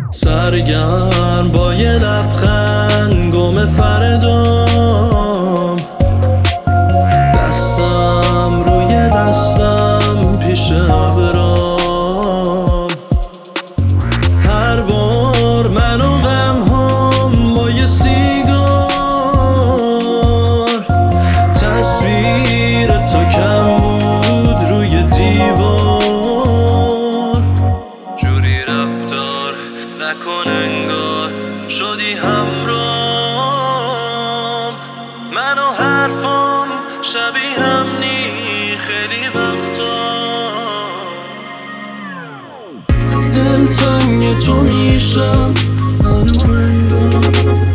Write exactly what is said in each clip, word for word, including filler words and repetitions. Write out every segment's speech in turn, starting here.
سرگرم با یه لبخند گم فردام، دستم روی دستم پیش ابرام. هر بار من و غم هم با یه سیگار، تصویر تو کم بود روی دیوار. جوری رفتار نکن انگار شدی همرام، من و حرفام شبیه هم نی خیلی وقتا. دلتنگ تو میشم هنو انگار،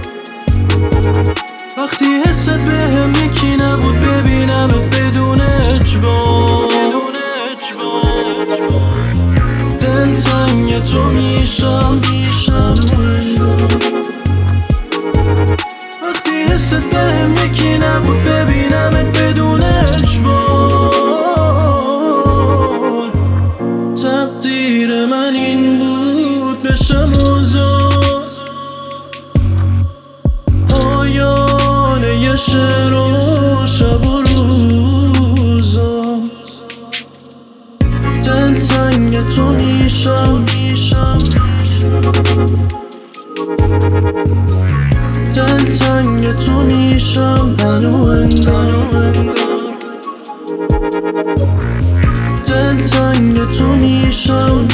وقتی حست بهم یکی نبود ببینمت بدون اجبار. دلتنگ تو میشم هنو انگار، وقتی حست بهم یکی نبود ببینمت بدون اجبار. تقدیر من این بود بشم آزاد، پایان یه شعر و شب و روزا. دلتنگ تو میشم دلتنگ تو میشم هنو انگار، دلتنگ تو میشم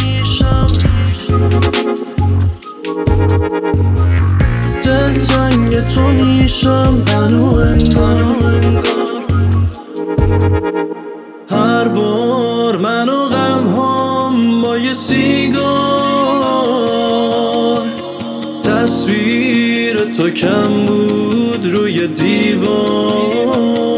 دلتنگ تو میشم هنو انگار. هر بار من و غم هم با یه سیگار، تصویر تو کم بود روی دیوار.